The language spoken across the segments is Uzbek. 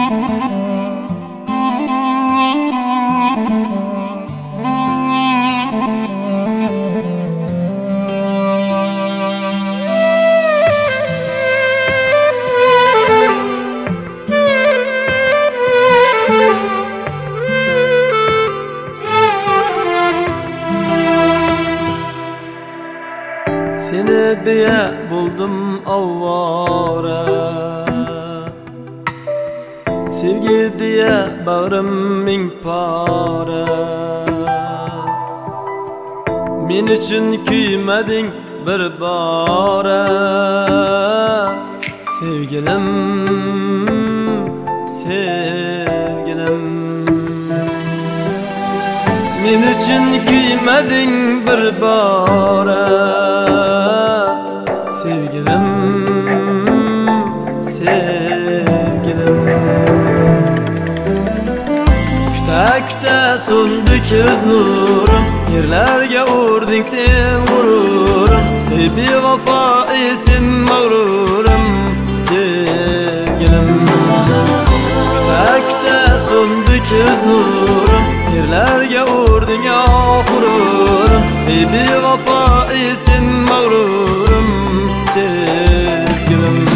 Seni diye buldum avvara, sevgi diye bağrım ming para. Men üçün küymedin bir bara, sevgilim, sevgilim. Men üçün küymedin bir bara, sevgilim, sevgilim. Küte küte sundu göz nurum, yerlerge urdin sen gururum. Bir vapa esin mağrurum, sevgilim. Küte küte sundu göz nurum, yerlerge urdin ya gururum. Bir vapa esin mağrurum, sevgilim.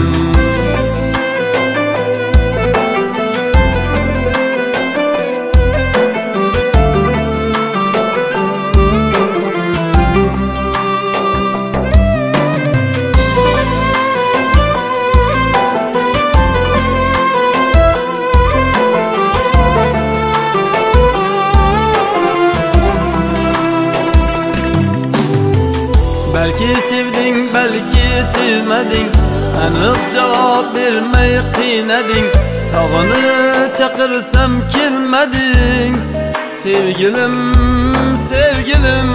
Belki sevdin, belki sevmedin, anık cevap vermey qiynedin. Sağını çakırsam kelmedin, sevgilim, sevgilim.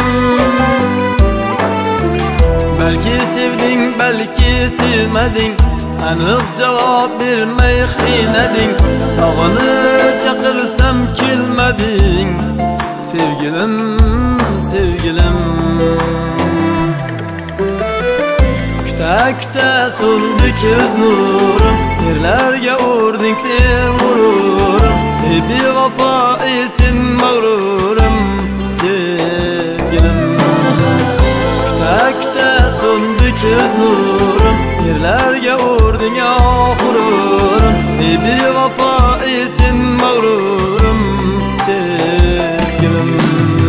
Belki sevdin, belki sevmedin, anık cevap vermey qiynedin. Sağını çakırsam kelmedin, sevgilim, sevgilim. Küte küte sundu göz nurum, yerlerge urdin sen gururum. Bir vapa esin mağrurum, sevgilim. Küte küte sundu göz nurum, yerlerge urdin ya gururum. Bir vapa esin mağrurum, sevgilim.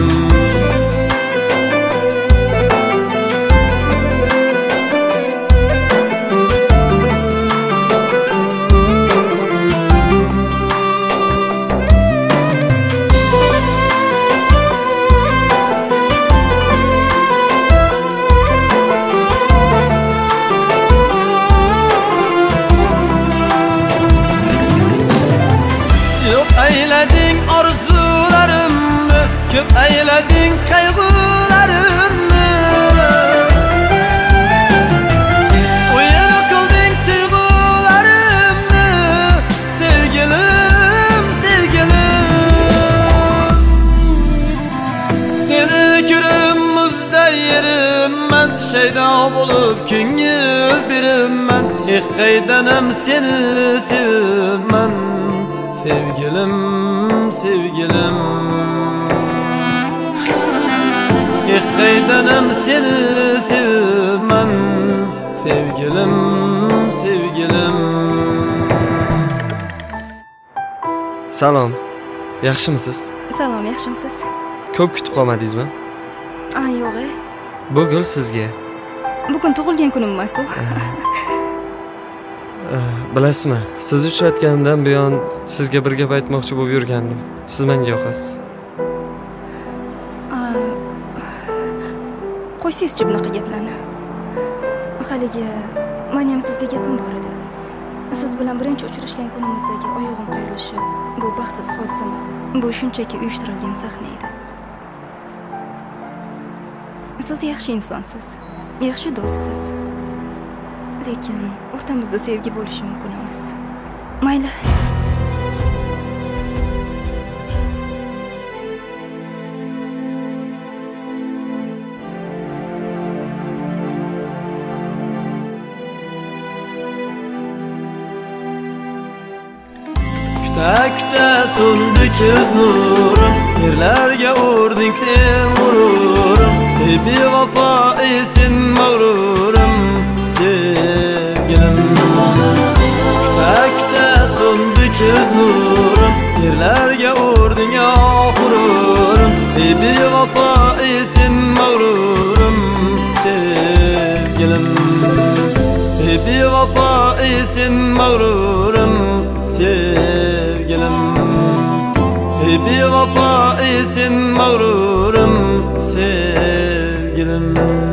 Eyledin arzularımı, köp eyledin kaygılarımı. Uyan kıldın duygularımı, sevgilim, sevgilim. Seni görüm muzda yerim ben, şeyda bulup küngül birim ben. İhkeydenem seni sevmem, sevgilim, sevgilim. İhkeydenem seni sevmem, sevgilim, sevgilim. Salom, yaxshimisiz? Salom, yaxshimisiz? Ko'p kutib qolmadingizmi? Yo'q. Bu gul sizga. Bugun tug'ilgan kunim emas-ku. Bilasizmi, sizni uchratganimdan buyon sizga bir gap aytmoqchi bo'lib yurgandim. Siz menga yoqasiz. Qo'ysangizchi bunaqa gaplarni. Haligi men ham sizga gapim bor edi. Siz bilan birinchi uchrashgan kunimizdagi oyog'im qayrilishi bu baxtsiz hodisa emas. Bu shunchaki uyushtirilgan sahna edi. Siz yaxshi insonsiz, yaxshi do'stsiz. Lekin o'rtamizda sevgi bo'lishi mumkin emas. Mayli. Küte söndü göz nurum, yerlerge vurdun sen gururum. Bir vapa isin mağrurum sevgilim. Küte söndü göz nurum, yerlerge vurdun ya gururum. Bir vapa isin mağrurum sevgilim. Bir vapa isin mağrurum sevgilim. Bir vapa isin mağrurum sevgilim.